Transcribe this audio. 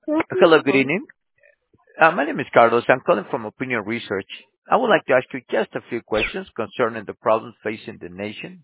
Hello, good evening. My name is Carlos. I'm calling from Opinion Research. I would like to ask you just a few questions concerning the problems facing the nation.